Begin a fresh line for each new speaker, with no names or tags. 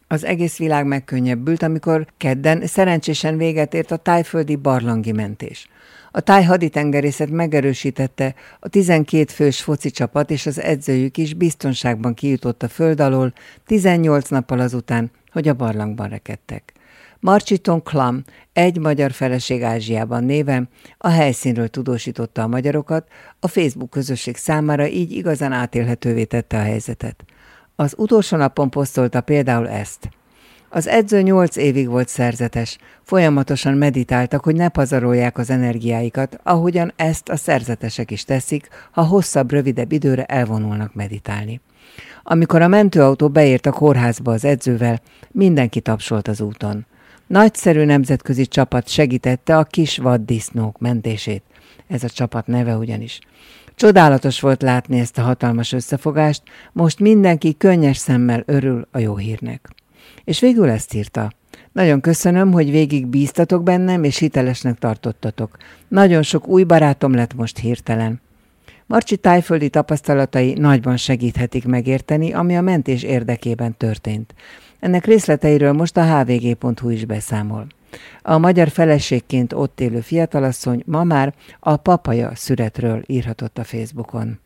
Az egész világ megkönnyebbült, amikor kedden szerencsésen véget ért a tájföldi barlangi mentés. A táj haditengerészet megerősítette, a 12 fős foci csapat és az edzőjük is biztonságban kijutott a föld alól 18 nappal azután, hogy a barlangban rekedtek. Marchiton Klam, egy magyar feleség Ázsiában néven a helyszínről tudósította a magyarokat, a Facebook közösség számára így igazán átélhetővé tette a helyzetet. Az utolsó napon posztolta például ezt. Az edző 8 évig volt szerzetes, folyamatosan meditáltak, hogy ne pazarolják az energiáikat, ahogyan ezt a szerzetesek is teszik, ha hosszabb, rövidebb időre elvonulnak meditálni. Amikor a mentőautó beért a kórházba az edzővel, mindenki tapsolt az úton. Nagyszerű nemzetközi csapat segítette a kis vaddisznók mentését. Ez a csapat neve ugyanis. Csodálatos volt látni ezt a hatalmas összefogást, most mindenki könnyes szemmel örül a jó hírnek. És végül ezt írta. Nagyon köszönöm, hogy végig bíztatok bennem, és hitelesnek tartottatok. Nagyon sok új barátom lett most hirtelen. Marcsi tájföldi tapasztalatai nagyban segíthetik megérteni, ami a mentés érdekében történt. Ennek részleteiről most a hvg.hu is beszámol. A magyar feleségként ott élő fiatalasszony ma már a papaja szüretről írhatott a Facebookon.